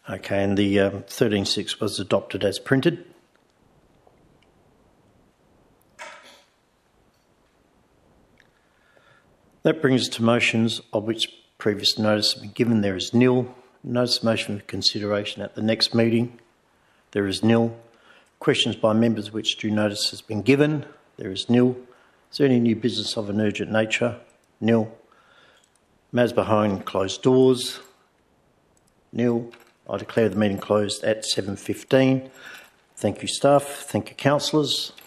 Okay, and the 13.6 was adopted as printed. That brings us to motions of which previous notice has been given. There is nil. Notice of motion for consideration at the next meeting. There is nil. Questions by members which due notice has been given. There is nil. Is there any new business of an urgent nature? Nil. Matters behind closed doors? Nil. I declare the meeting closed at 7:15. Thank you, staff. Thank you, councillors.